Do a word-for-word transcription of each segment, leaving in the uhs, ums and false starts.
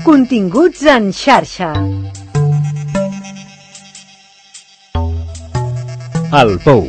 Continguts en xarxa. El Pou.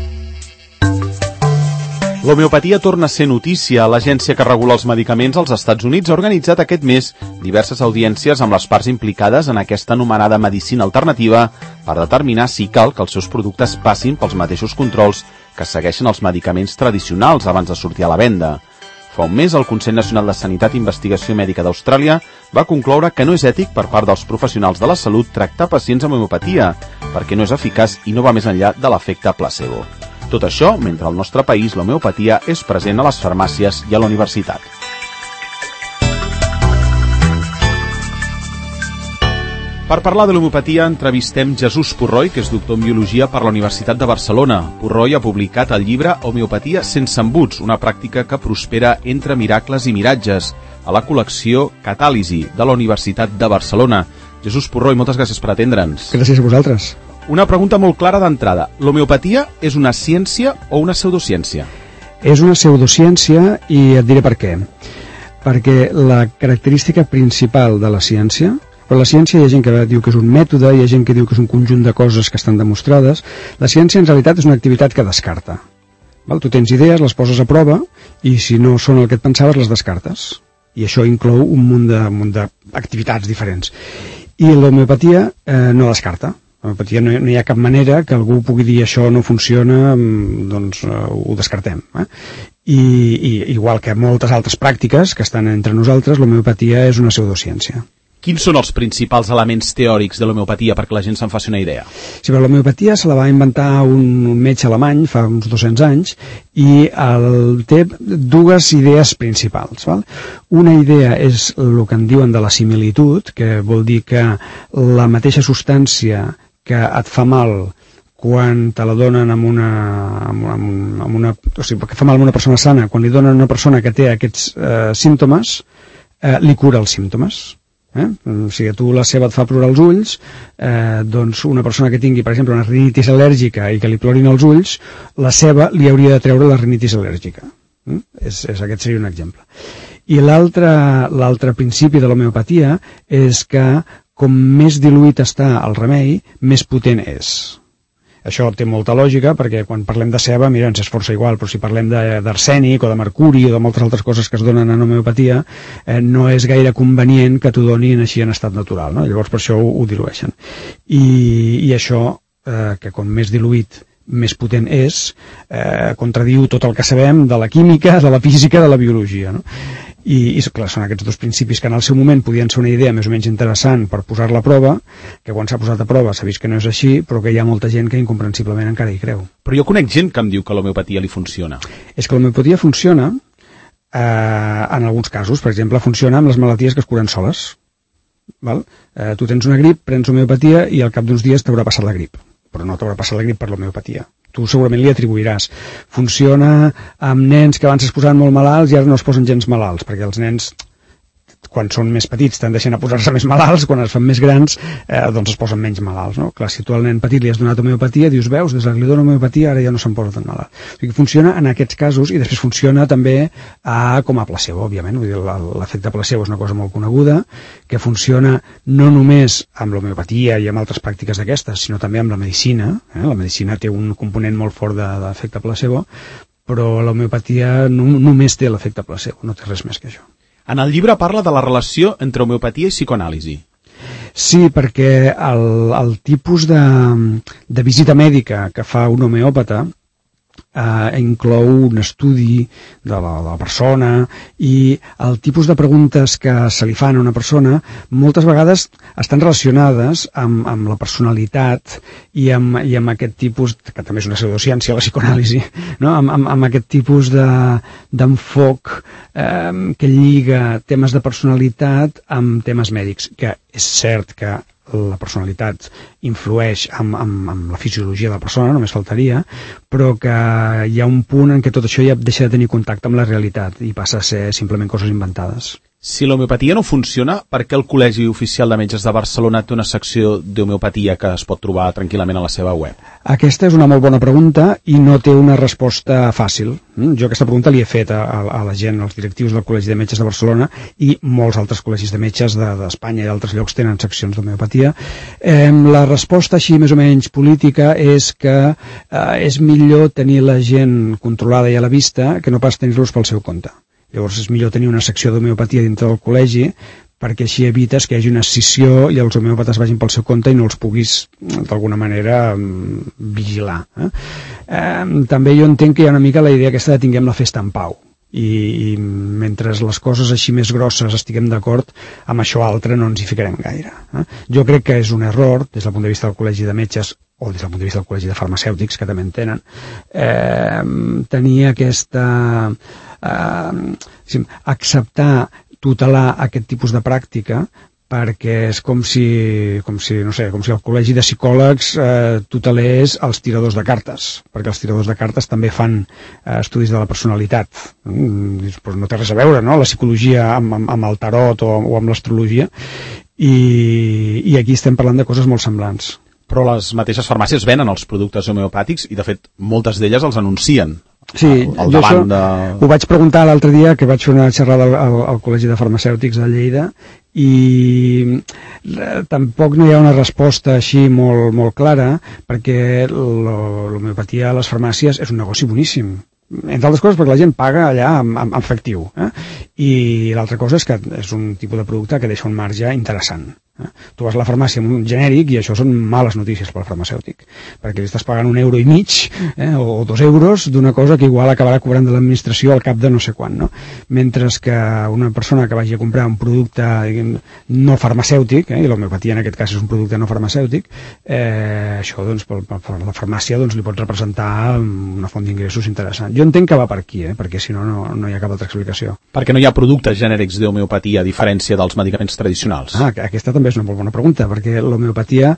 L'homeopatia torna a ser notícia. L'agència que regula els medicaments als Estats Units ha organitzat aquest mes diverses audiències amb les parts implicades en aquesta anomenada medicina alternativa per determinar si cal que els seus productes passin pels mateixos controls que segueixen els medicaments tradicionals abans de sortir a la venda. Fa un mes, el Consell Nacional de Sanitat i Investigació Mèdica d'Austràlia va concloure que no és ètic per part dels professionals de la salut tractar pacients amb homeopatia, perquè no és eficaç i no va més enllà de l'efecte placebo. Tot això, mentre al nostre país l'homeopatia és present a les farmàcies i a la universitat. Per parlar de l'homeopatia, entrevistem Jesús Purroy, que és doctor en Biologia per la Universitat de Barcelona. Purroy ha publicat el llibre Homeopatia sense embuts, una pràctica que prospera entre miracles i miratges, a la col·lecció Catàlisi, de la Universitat de Barcelona. Jesús Purroy, moltes gràcies per atendre'ns. Gràcies a vosaltres. Una pregunta molt clara d'entrada. L'homeopatia és una ciència o una pseudociència? És una pseudociència i et diré per què. Perquè la característica principal de la ciència, però la ciència hi ha gent que diu que és un mètode, hi ha gent que diu que és un conjunt de coses que estan demostrades. La ciència en realitat és una activitat que descarta. Val? Tu tens idees, les poses a prova i si no són el que et pensaves les descartes. I això inclou un munt de, un munt d'activitats diferents. I l'homeopatia eh, no descarta. L'homeopatia no, no hi ha cap manera que algú pugui dir això no funciona, doncs uh, ho descartem. Eh? I, I igual que moltes altres pràctiques que estan entre nosaltres, l'homeopatia és una pseudociència. Quins són els principals elements teòrics de l'homeopatia perquè la gent se'n faci una idea? Sí, però l'homeopatia se la va inventar un, un metge alemany fa uns dos-cents anys i el, té dues idees principals. Val? Una idea és el que en diuen de la similitud, que vol dir que la mateixa substància que et fa mal quan te la donen amb una, amb una, amb una o sigui, que fa mal a una persona sana, quan li donen a una persona que té aquests eh, símptomes, eh, li cura els símptomes. Eh? O sigui, a tu la ceba et fa plorar els ulls, eh, doncs una persona que tingui, per exemple, una rinitis al·lèrgica i que li plorin els ulls, la ceba li hauria de treure la rinitis al·lèrgica. Eh? És, és, aquest seria un exemple. I l'altre l'altre principi de l'homeopatia és que com més diluït està el remei, més potent és. Això té molta lògica perquè quan parlem de ceba, mira, ens és força igual, però si parlem d'arsènic o de mercuri o de moltes altres coses que es donen en homeopatia, eh, no és gaire convenient que t'ho donin així en estat natural, no? Llavors per això ho, ho dilueixen. I, i això, eh, que com més diluït més potent és, eh, contradiu tot el que sabem de la química, de la física, de la biologia, no? I, i clar, són aquests dos principis que en el seu moment podien ser una idea més o menys interessant per posar-la a prova, que quan s'ha posat a prova s'ha vist que no és així, però que hi ha molta gent que incomprensiblement encara hi creu. Però jo conec gent que em diu que l'homeopatia li funciona. És que l'homeopatia funciona eh, en alguns casos. Per exemple, funciona amb les malalties que es curen soles. Val? Eh, tu tens una grip, prens homeopatia i al cap d'uns dies t'haurà passat la grip, però no t'haurà passat la grip per l'homeopatia. Tu segurament li atribuiràs. Funciona amb nens que abans es posaven molt malalts i ara no es posen gens malalts, perquè els nens, quan són més petits, tendeixen a posar-se més malalts, quan es fan més grans, eh, doncs es posen menys malalts, no? Clar, si tu al nen petit li has donat homeopatia, dius, veus, des que li dono homeopatia ara ja no se'n posa tan malalt. O sigui, funciona en aquests casos i després funciona també a, com a placebo, òbviament. Vull dir, l'efecte placebo és una cosa molt coneguda, que funciona no només amb l'homeopatia i amb altres pràctiques d'aquestes, sinó també amb la medicina. Eh? La medicina té un component molt fort d'efecte placebo, però l'homeopatia no, només té l'efecte placebo, no té res més que això. En el llibre parla de la relació entre homeopatia i psicoanàlisi. Sí, perquè el, el tipus de, de visita mèdica que fa un homeòpata eh, inclou un estudi de la, de la persona i el tipus de preguntes que se li fan a una persona moltes vegades estan relacionades amb, amb la personalitat i amb, i amb aquest tipus, que també és una pseudociència, la psicoanàlisi, no? amb, amb, amb aquest tipus de, d'enfoc eh, que lliga temes de personalitat amb temes mèdics, que és cert que la personalitat influeix amb, amb, amb la fisiologia de la persona, només faltaria, però que hi ha un punt en què tot això ja deixa de tenir contacte amb la realitat i passa a ser simplement coses inventades. Si l'homeopatia no funciona, per què el Col·legi Oficial de Metges de Barcelona té una secció d'homeopatia que es pot trobar tranquil·lament a la seva web? Aquesta és una molt bona pregunta i no té una resposta fàcil. Jo aquesta pregunta li he fet a, a la gent, als directius del Col·legi de Metges de Barcelona, i molts altres col·legis de metges d'Espanya i d'altres llocs tenen seccions d'homeopatia. Eh, la resposta així més o menys política és que eh, és millor tenir la gent controlada i a la vista que no pas tenir-los pel seu compte. Llavors és millor tenir una secció d'homeopatia dintre del col·legi perquè així evites que hi hagi una escissió i els homeòpates vagin pel seu compte i no els puguis d'alguna manera vigilar. Eh? Eh, també jo entenc que hi ha una mica la idea aquesta de tinguem la festa en pau. I, i mentre les coses així més grosses estiguem d'acord, amb això altre no ens hi ficarem gaire. Eh? Jo crec que és un error, des del punt de vista del Col·legi de Metges o des del punt de vista del Col·legi de Farmacèutics, que també en tenen, eh, tenir aquesta... Eh, acceptar, tutelar aquest tipus de pràctica, perquè és com si, com si, no sé, com si el Col·legi de Psicòlegs eh, tutelés els tiradors de cartes, perquè els tiradors de cartes també fan eh, estudis de la personalitat. Mm, pues no té res a veure, no?, la psicologia amb, amb, amb el tarot o, o amb l'astrologia, i, i aquí estem parlant de coses molt semblants. Però les mateixes farmàcies venen els productes homeopàtics i, de fet, moltes d'elles els anuncien. Sí, al, al jo això de... ho vaig preguntar l'altre dia, que vaig fer una xerrada al, al, al Col·legi de Farmacèutics de Lleida, i tampoc no hi ha una resposta així molt, molt clara, perquè l'homeopatia a les farmàcies és un negoci boníssim. Entre altres coses perquè la gent paga allà en, en, en efectiu, eh? I l'altra cosa és que és un tipus de producte que deixa un marge interessant. Eh? Tu vas a la farmàcia amb un genèric i això són males notícies pel farmacèutic, perquè li estàs pagant un euro i mig eh, o dos euros d'una cosa que igual acabarà cobrant de l'administració al cap de no sé quan, no? Mentre que una persona que vagi a comprar un producte no farmacèutic, eh, i l'homeopatia en aquest cas és un producte no farmacèutic, eh, això doncs per, per la farmàcia doncs, li pot representar una font d'ingressos interessant. Jo entenc que va per aquí, eh, perquè si no, no no hi ha cap altra explicació. Perquè no hi ha productes genèrics d'homeopatia a diferència dels medicaments tradicionals? Ah, aquesta també és una molt bona pregunta, perquè l'homeopatia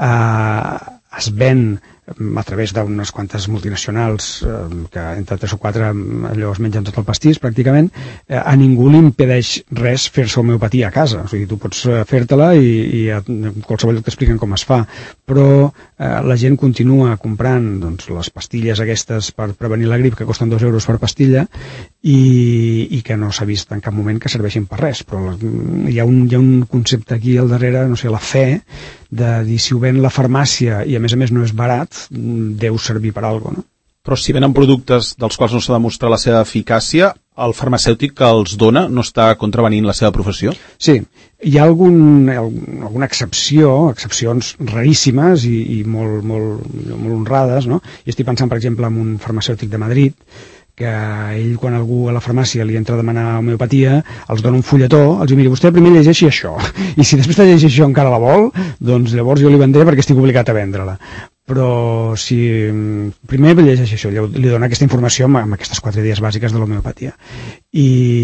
eh, es ven a través d'unes quantes multinacionals eh, que entre tres o quatre allò es mengen tot el pastís pràcticament, eh, a ningú li impedeix res fer-se homeopatia a casa, o sigui, tu pots fer-te-la i, i a qualsevol lloc t'expliquen com es fa, però eh, la gent continua comprant doncs, les pastilles aquestes per prevenir la grip que costen dos euros per pastilla i, i que no s'ha vist en cap moment que serveixin per res, però hi ha un, hi ha un concepte aquí al darrere, no sé, la fe de dir si ho ven la farmàcia i a més a més no és barat, deu servir per alguna cosa, no? Però si venen productes dels quals no s'ha demostrat la seva eficàcia, el farmacèutic que els dona no està contravenint la seva professió? Sí, hi ha algun, alguna excepció, excepcions raríssimes i, i molt, molt, molt honrades, no? I estic pensant, per exemple, en un farmacèutic de Madrid, que ell, quan algú a la farmàcia li entra a demanar homeopatia, els dona un fulletó, els diu, mira, vostè primer llegeixi això, i si després de llegir això encara la vol, doncs llavors jo li vendré perquè estic obligat a vendre-la. Però si primer llegeix això, li dona aquesta informació amb, amb aquestes quatre idees bàsiques de l'homeopatia. I,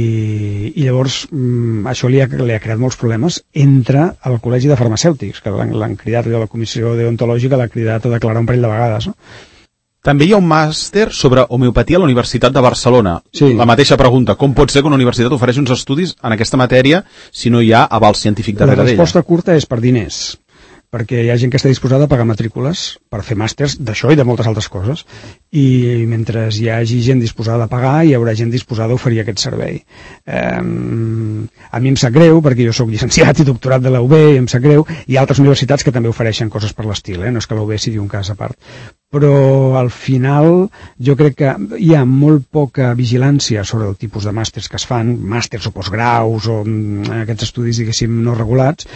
i llavors això li ha, li ha creat molts problemes entre el Col·legi de Farmacèutics, que l'han cridat, la comissió deontològica l'ha cridat a declarar un parell de vegades, no? També hi ha un màster sobre homeopatia a la Universitat de Barcelona. Sí. La mateixa pregunta, com pot ser que una universitat ofereixi uns estudis en aquesta matèria si no hi ha aval científic darrere d'ella? La resposta d'ella curta és per diners, perquè hi ha gent que està disposada a pagar matrícules per fer màsters d'això i de moltes altres coses, i mentre hi hagi gent disposada a pagar hi haurà gent disposada a oferir aquest servei. Eh, a mi em sap greu, perquè jo soc llicenciat i doctorat de la U B i em sap greu, i altres universitats que també ofereixen coses per l'estil, eh? No és que la U B sigui un cas a part, però al final jo crec que hi ha molt poca vigilància sobre el tipus de màsters que es fan, màsters o postgraus o aquests estudis, diguéssim, no regulats,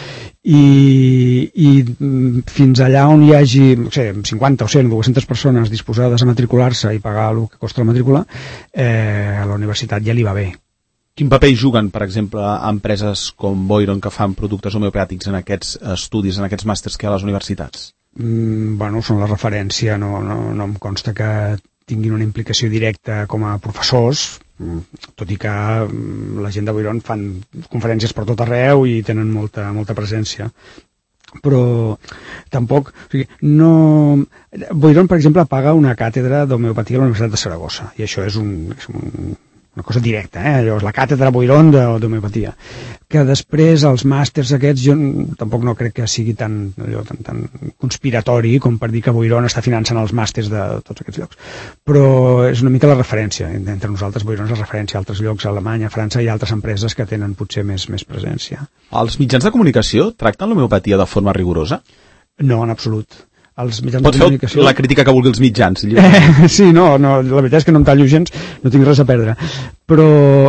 i, i fins allà on hi hagi no sé, cinquanta o cent o dues-centes persones disposades a matricular-se i pagar el que costa la matrícula, eh, a la universitat ja li va bé. Quin paper hi juguen, per exemple, empreses com Boiron que fan productes homeopàtics en aquests estudis, en aquests màsters que hi ha a les universitats? Mm, bueno, són la referència, no, no, no em consta que tinguin una implicació directa com a professors, tot i que la gent de Boiron fan conferències per tot arreu i tenen molta, molta presència. Però tampoc, o sigui, no... Boiron, per exemple, paga una càtedra d'homeopatia a la Universitat de Saragossa, i això és un, és un una cosa directa, eh? Allò és la càtedra Boiron d'homeopatia. Que després els màsters aquests jo tampoc no crec que sigui tan, allò, tan, tan conspiratori com per dir que Boiron està finançant els màsters de tots aquests llocs. Però és una mica la referència. Entre nosaltres Boiron és la referència a altres llocs, a Alemanya, a França i altres empreses que tenen potser més, més presència. Els mitjans de comunicació tracten l'homeopatia de forma rigorosa? No, en absolut. Els mitjans Pot de comunicació... fer la crítica que vulgui els mitjans. Eh, sí, no, no, la veritat és que no em tallo gens, no tinc res a perdre. Però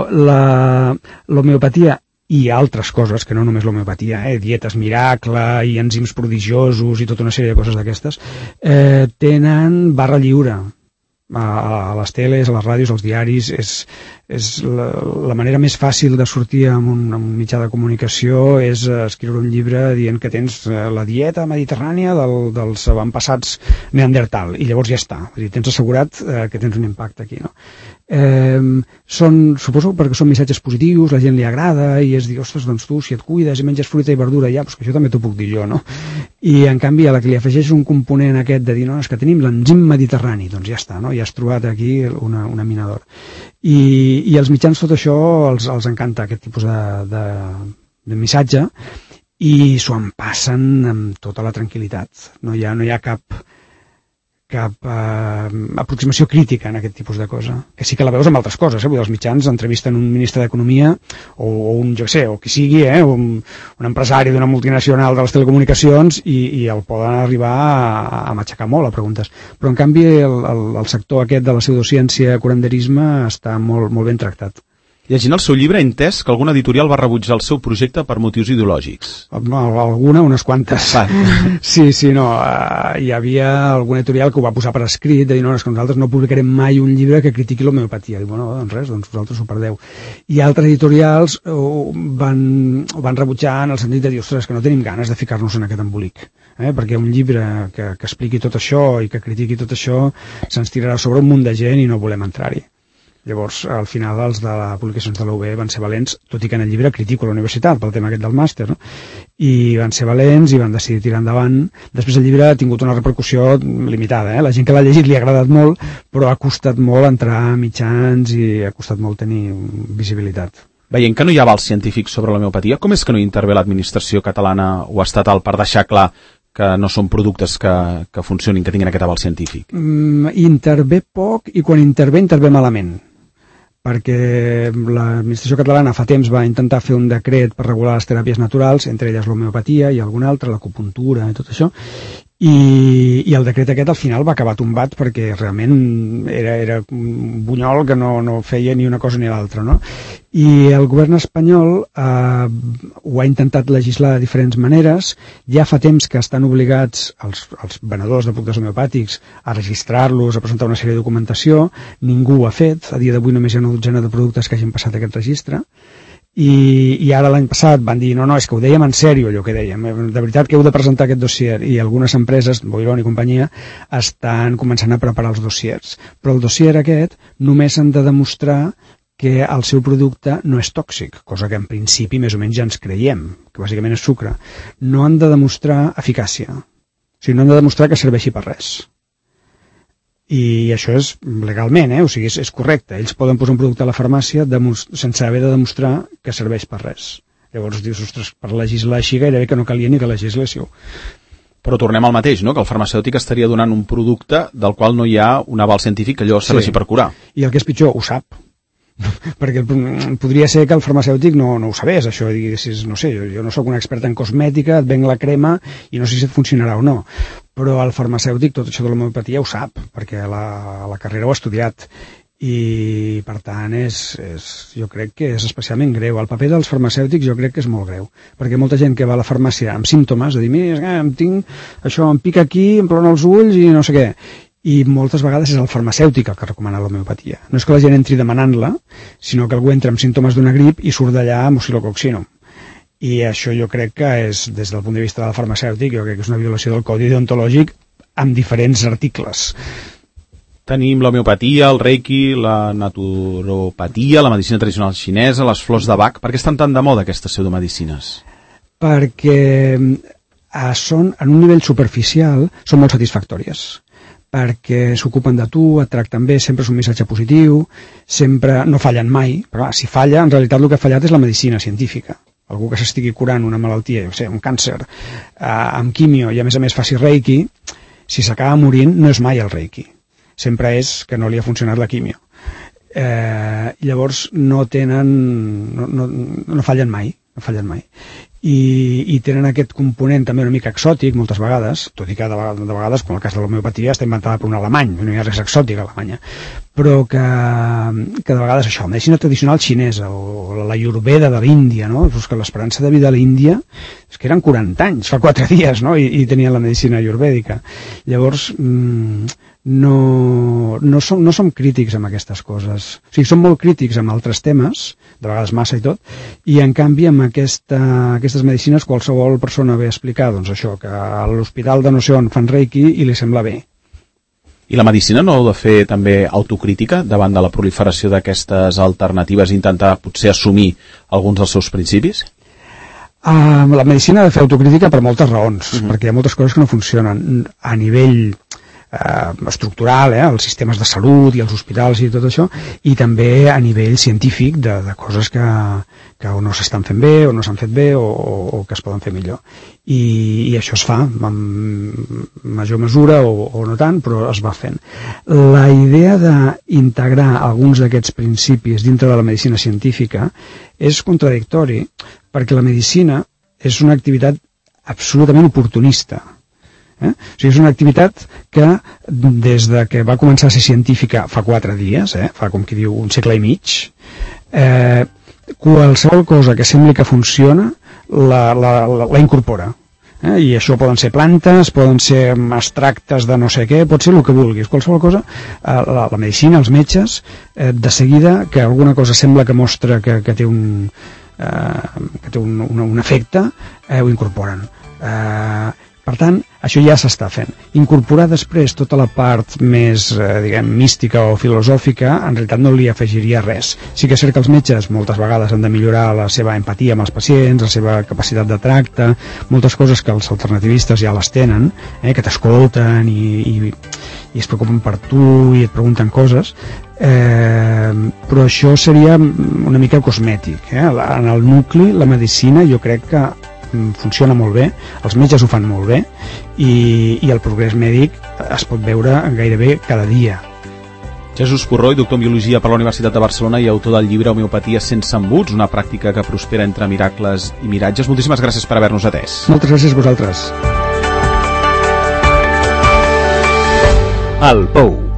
l'homeopatia i altres coses, que no només l'homeopatia, eh, dietes miracle i enzims prodigiosos i tota una sèrie de coses d'aquestes, eh, tenen barra lliure. A, a les teles, a les ràdios, als diaris, és, és la, la manera més fàcil de sortir amb un, amb un mitjà de comunicació és escriure un llibre dient que tens la dieta mediterrània del, dels avantpassats neandertal, i llavors ja està, és a dir, tens assegurat eh, que tens un impacte aquí, no? Eh, són, suposo perquè són missatges positius, la gent li agrada i es diu, ostres, doncs tu si et cuides i menges fruita i verdura, ja, doncs que això també t'ho puc dir jo, no? I en canvi a la que li afegeix un component aquest de dir, no, és que tenim l'enzim mediterrani, doncs ja està, no? Ja has trobat aquí una, una mina d'or. I, i els mitjans tot això els, els encanta aquest tipus de, de, de missatge i s'ho empassen amb tota la tranquil·litat. No hi ha, no hi ha cap cap eh, aproximació crítica en aquest tipus de cosa, que sí que la veus amb altres coses, eh? Vull dir, els mitjans entrevisten un ministre d'Economia o, o un, jo sé, o qui sigui, eh? un, un empresari d'una multinacional de les telecomunicacions i, i el poden arribar a, a matxacar molt a preguntes, però en canvi el, el, el sector aquest de la pseudociència curanderisme està molt, molt ben tractat. Llegint el seu llibre he entès que alguna editorial va rebutjar el seu projecte per motius ideològics. No, alguna, unes quantes. Ah. Sí, sí, no. Uh, hi havia alguna editorial que ho va posar per escrit, de dir, no, és que nosaltres no publicarem mai un llibre que critiqui l'homeopatia. Diu, bueno, doncs res, doncs vosaltres ho perdeu. I altres editorials uh, van, ho van rebutjar en el sentit de dir, ostres, que no tenim ganes de ficar-nos en aquest embolic. Eh? Perquè un llibre que, que expliqui tot això i que critiqui tot això se'ns tirarà sobre un munt de gent i no volem entrar-hi. Llavors, al final, els de les publicacions de la U B van ser valents, tot i que en el llibre critico la universitat pel tema aquest del màster, no? I van ser valents i van decidir tirar endavant. Després el llibre ha tingut una repercussió limitada, eh? La gent que l'ha llegit li ha agradat molt, però ha costat molt entrar a mitjans i ha costat molt tenir visibilitat. Veient que no hi ha avals científics sobre l'homeopatia, com és que no hi intervé l'administració catalana o estatal per deixar clar que no són productes que, que funcionin, que tinguin aquest aval científic? Mm, intervé poc i quan intervé, intervé malament. Perquè l'administració catalana fa temps va intentar fer un decret per regular les teràpies naturals, entre elles l'homeopatia i alguna altra, l'acupuntura i tot això, i, i el decret aquest al final va acabar tombat perquè realment era, era un bunyol que no, no feia ni una cosa ni l'altra, no? I el govern espanyol eh, ho ha intentat legislar de diferents maneres. Ja fa temps que estan obligats els, els venedors de productes homeopàtics a registrar-los, a presentar una sèrie de documentació. Ningú ho ha fet. A dia d'avui només hi ha una dotzena de productes que hagin passat aquest registre. I, i ara l'any passat van dir, no, no, és que ho dèiem en sèrio, allò que dèiem, de veritat que heu de presentar aquest dossier, i algunes empreses, Boiron i companyia, estan començant a preparar els dossiers, però el dossier aquest només han de demostrar que el seu producte no és tòxic, cosa que en principi més o menys ja ens creiem, que bàsicament és sucre. No han de demostrar eficàcia, o sigui, no han de demostrar que serveixi per res. I això és legalment, eh? O sigui, és, és correcte. Ells poden posar un producte a la farmàcia sense haver de demostrar que serveix per res. Llavors dius, ostres, per legislar així gairebé que no calia ni que legisléssiu. Però tornem al mateix, no? Que el farmacèutic estaria donant un producte del qual no hi ha un aval científic que allò serveixi sí. per curar. I el que és pitjor, ho sap. Perquè podria ser que el farmacèutic no, no ho sabés, això, diguessis, no sé, jo, jo no sóc un expert en cosmètica, et venc la crema i no sé si et funcionarà o no, però el farmacèutic tot això de l'homeopatia ho sap, perquè la, la carrera ho ha estudiat, i per tant és, és, jo crec que és especialment greu. El paper dels farmacèutics jo crec que és molt greu, perquè molta gent que va a la farmàcia amb símptomes, de dir, mira, em tinc això, em pica aquí, em plora els ulls i no sé què, i moltes vegades és el farmacèutic el que recomana l'homeopatia. No és que la gent entri demanant-la, sinó que algú entra amb símptomes d'una grip i surt d'allà amb oscil·lococcinum. I això jo crec que és, des del punt de vista del farmacèutic, jo crec que és una violació del codi deontològic amb diferents articles. Tenim l'homeopatia, el reiki, la naturopatia, la medicina tradicional xinesa, les flors de Bach. Per què estan tan de moda aquestes pseudomedicines? Perquè eh, són, en un nivell superficial, són molt satisfactòries. perquè s'ocupen de tu, et tracten bé, sempre és un missatge positiu, sempre no fallen mai, però clar, si falla, en realitat el que ha fallat és la medicina científica. Algú que s'estigui curant una malaltia, jo sé, un càncer, eh, amb quimio, i a més a més faci reiki, si s'acaba morint no és mai el reiki, sempre és que no li ha funcionat la quimio. Eh, llavors no tenen, no, no, no fallen mai, no fallen mai. I, i tenen aquest component també una mica exòtic moltes vegades, tot i que de vegades, de vegades com el cas de l'homeopatia està inventada per un alemany, no hi ha res exòtic a Alemanya, però que, que de vegades això, la medicina tradicional xinesa o l'ayurveda de l'Índia, no? És que l'esperança de vida a l'Índia és que eren quaranta anys, fa quatre dies, no? I, i tenien la medicina ayurvèdica. Llavors mmm, no, no, som, no som crítics amb aquestes coses, o sigui, som molt crítics amb altres temes, de vegades massa i tot, i en canvi amb aquesta, aquestes medicines qualsevol persona ve a explicar, doncs això, que a l'hospital de no sé on fan reiki i li sembla bé. I la medicina no heu de fer també autocrítica davant de la proliferació d'aquestes alternatives i intentar potser assumir alguns dels seus principis? Uh, la medicina ha de fer autocrítica per moltes raons, uh-huh. perquè hi ha moltes coses que no funcionen a nivell eh, estructural, eh, els sistemes de salut i els hospitals i tot això, i també a nivell científic de, de coses que, que o no s'estan fent bé o no s'han fet bé o, o, o que es poden fer millor. I, i això es fa amb major mesura o, o no tant, però es va fent. La idea d'integrar alguns d'aquests principis dintre de la medicina científica és contradictori, perquè la medicina és una activitat absolutament oportunista. Eh? O sigui, és una activitat que des de que va començar a ser científica fa quatre dies, eh? fa com qui diu un segle i mig, eh, qualsevol cosa que sembli que funciona la, la, la, la incorpora. Eh? I això poden ser plantes, poden ser extractes de no sé què, pot ser el que vulguis, qualsevol cosa. Eh, la, la medicina, els metges, eh, de seguida que alguna cosa sembla que mostra que, que té un, eh, que té un, un, un efecte, eh, ho incorporen. Eh, Per tant, això ja s'està fent. Incorporar després tota la part més, eh, diguem, mística o filosòfica, en realitat no li afegiria res. Sí que és cert que els metges moltes vegades han de millorar la seva empatia amb els pacients, la seva capacitat de tracte, moltes coses que els alternativistes ja les tenen, eh, que t'escolten i, i, i es preocupen per tu i et pregunten coses, eh, però això seria una mica cosmètic. Eh? En el nucli, la medicina, jo crec que funciona molt bé, els metges ho fan molt bé i, i el progrés mèdic es pot veure gairebé cada dia. Jesús Corroi, doctor en Biologia per la Universitat de Barcelona i autor del llibre Homeopatia sense embuts, una pràctica que prospera entre miracles i miratges. Moltíssimes gràcies per haver-nos atès. Moltes gràcies a vosaltres. El Pou.